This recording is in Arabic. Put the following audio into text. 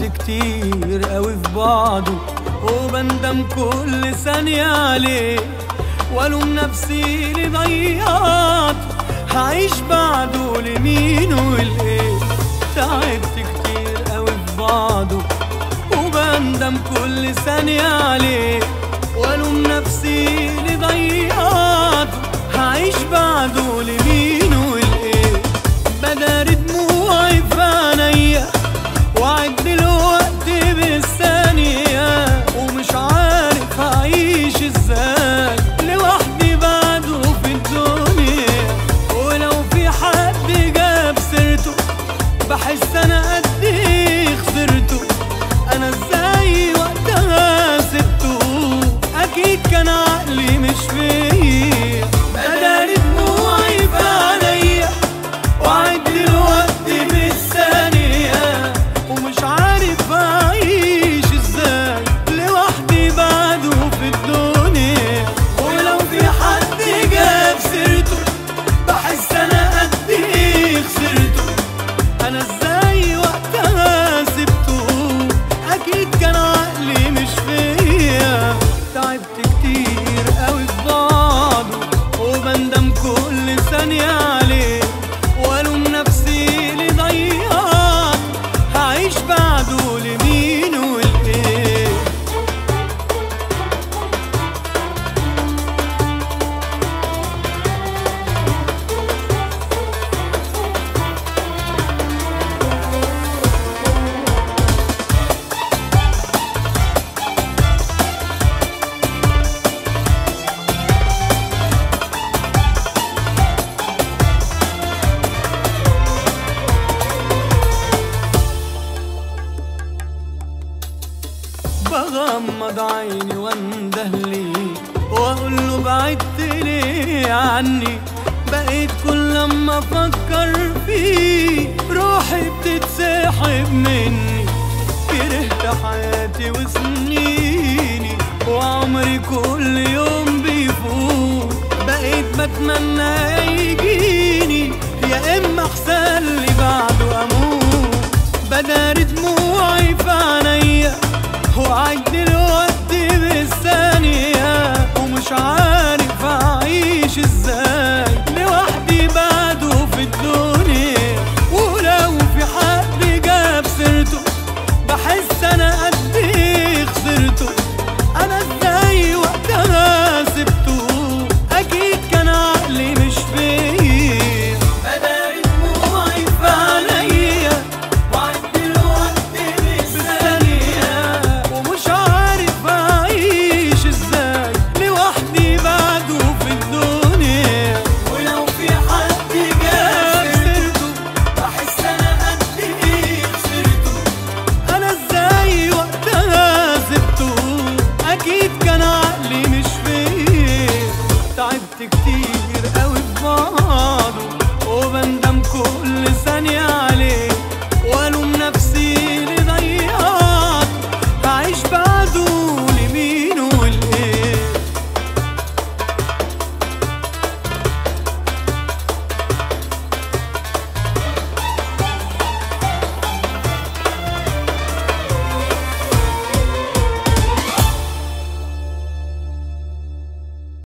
كتير قوي في بعضه، وبندم كل ثانية عليه، والوم نفسي اللي ضيعته، هعيش بعده لمين ولإيه؟ تعبت كتير قوي في بعضه، وبندم كل ثانية عليه، والوم نفسي اللي ضيعته، هعيش بعده لمين ولإيه؟ بداري دموعي في عينيا وعد الوقت بالثانية، ومش عارف هعيش ازاي لوحدي بعده في الدنيا، ولو في حد جاب سيرته بحس انا قد ايه خسرته، انا ازاي وقتها سبته؟ اكيد كان عقلي مش فيا. بداري دموعي في عينيا وعد الوقت بالثانية، ومش عارف اعيش ازاي لوحدي بعده في الدنيا، ولو في حد جاب سيرته بحس انا قد ايه خسرته، انا ازاي وقتها سبته؟ اكيد كان عقلي مش فيا. تعبت كتير قوي في بعضه، وبندم كل ثانية عليه، والوم نفسي اللي ضيعت، هعيش بعده لمين ولإيه؟ بغمض عيني وانده ليه، واقول له بعدت ليه عني؟ بقيت كل لما افكر فيه روحي بتتسحب مني، كرهت حياتي وسنيني، وعمري كل يوم بيفوت بقيت بتمنى يجيني، يا اما احسن لي بعده اموت. بداري دموعي